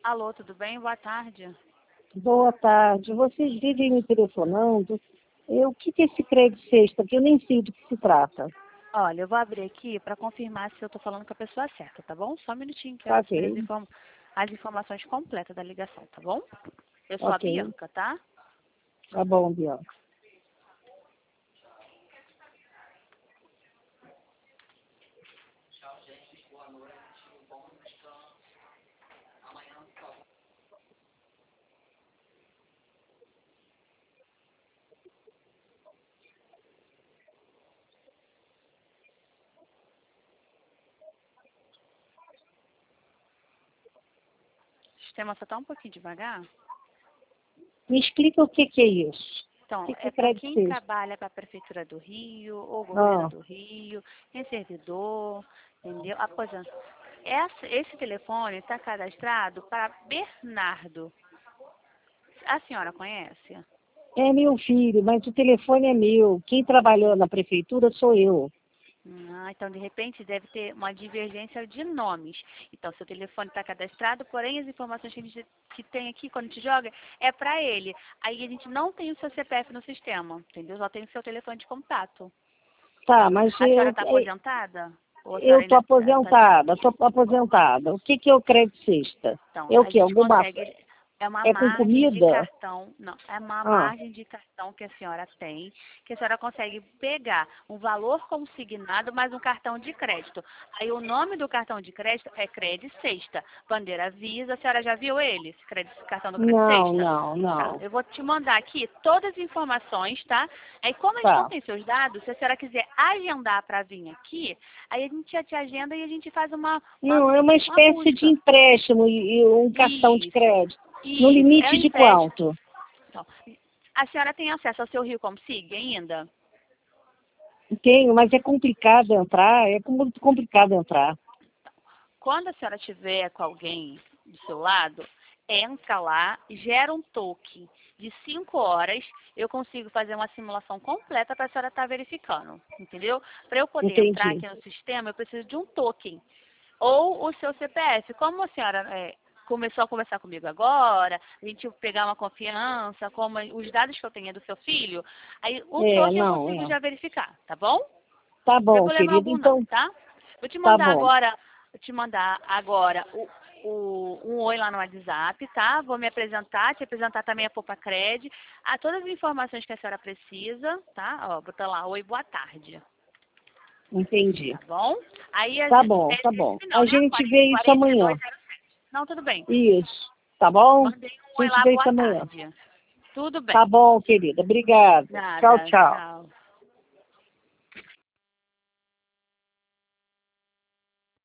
Alô, tudo bem? Boa tarde. Boa tarde. Vocês vivem me telefonando. O que é esse crédito sexta? Que eu nem sei do que se trata. Olha, eu vou abrir aqui para confirmar se eu estou falando com a pessoa certa, tá bom? Só um minutinho que eu Tá quero saber ok. as informações completas da ligação, tá bom? Eu sou a Ok. Bianca, tá? Tá bom, Bianca. O sistema só tá um pouquinho devagar. Me explica o que é isso. Então, O que é é para crédito quem sexta? trabalha para a Prefeitura do Rio, ou Governo Ah, do Rio, tem servidor, entendeu? Aposenta. Esse telefone está cadastrado para Bernardo. A senhora conhece? é meu filho, mas o telefone é meu. Quem trabalhou na prefeitura sou eu. Então, de repente, deve ter uma divergência de nomes. Então, seu telefone está cadastrado, porém, as informações que a gente que tem aqui, quando te joga, é para ele. Aí, a gente não tem o seu CPF no sistema, entendeu? Só tem o seu telefone de contato. Tá, mas A senhora está aposentada? Ou a eu senhora estou ainda está... aposentada, estou aposentada. O que é o crédito sexta? Então, É o a quê? gente Alguma... consegue, é uma É com margem de comida? cartão, não, é uma Ah, margem de cartão que a senhora tem, que a senhora consegue pegar um valor consignado mais um cartão de crédito. Aí o nome do cartão de crédito é Crédito Sexta, bandeira Visa, a senhora já viu ele, esse cartão do Crédito não, Sexta? não, Tá, não. eu vou te mandar aqui todas as informações, tá? Aí como a gente não Tá. tem seus dados, se a senhora quiser agendar para vir aqui, aí a gente já te agenda e a gente faz Não, é uma uma espécie de busca. empréstimo e um cartão de Isso, crédito. No isso. É um limite de empréstimo. quanto? Então, a senhora tem acesso ao seu Rio Como Sig ainda? Tenho, mas é complicado entrar, é muito complicado entrar. Quando a senhora tiver com alguém do seu lado, entra lá, gera um token de 5 horas, eu consigo fazer uma simulação completa para a senhora estar verificando, entendeu? Para eu poder entrar Entendi. aqui no sistema, eu preciso de um token. Ou o seu CPF. Como a senhora começou a conversar comigo agora, a gente pegar uma confiança, como os dados que eu tenho é do seu filho, aí o token eu Não, consigo já verificar, tá bom? Tá Eu bom, vou levar querido. algum não, Então, tá? tá bom. Vou te mandar agora um oi lá no WhatsApp, tá? Vou me apresentar, te apresentar também a Poupa Cred, todas as informações que a senhora precisa, tá? Ó, botar lá, oi, boa tarde, Entendi. tá bom? Aí, Tá bom, tá bom. esse A não, né? gente vê isso amanhã. 4207. Não, tudo bem. Isso. Tá bom? Mandei um A oi gente lá, vê isso boa amanhã. tarde. Tudo bem. Tá bom, querida. Obrigada. Tchau, Nada, tchau. tchau.